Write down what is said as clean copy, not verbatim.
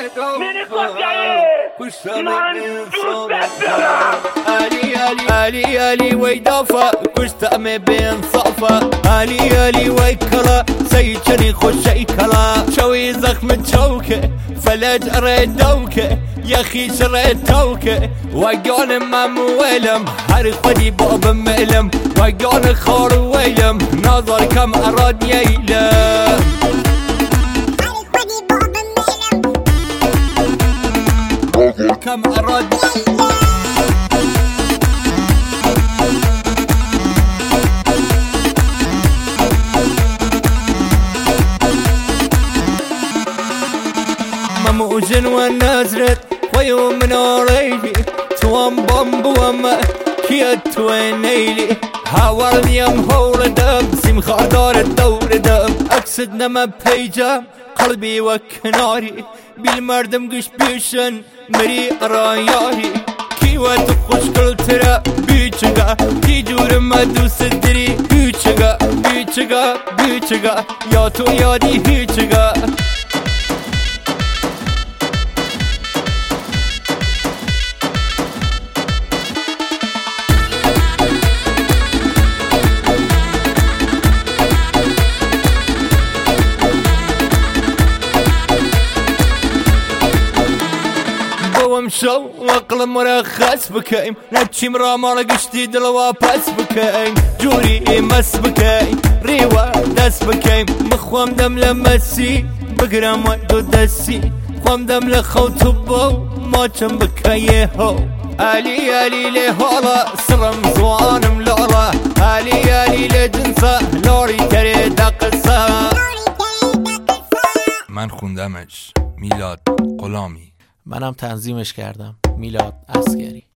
علی وی دافا کشتم بین صافا علی وی کلا سیچنی خوشی کلا شوی زخم چوکه فلج رید دوکه یخیش رید توکه وگان ممویلم هر خودی باب ملم وگان خار ویلم نظر کم اراد نیلم كم أراد مموجن والنازرت ويوم من أوريلي توام بامبو وما كيت وينيلي هاورن يم هور دم سيم خاردار الدور دم أقصد نما بيجام قلبي وكناري بالمردم قش بيشن مري راياري كيوات خوش كل ترى بيچگا كي جور ما دوست دري بيچگا يا تو يادي هيچگا ومشو وقل مرخص بكايم نتشي مرا مالا قشتي دلوا باس بكايم جوري مس بكايم ريوا داس بكايم مخوام دم لمسي بقرام ودو دسي خوام دم لخوتبو ما چم بكايه هو علي لهولا سرم زوانم لولا علي لجنسا لوري تري دقصا من خوندمش میلاد غلامی. منم تنظیمش کردم میلاد عسگری.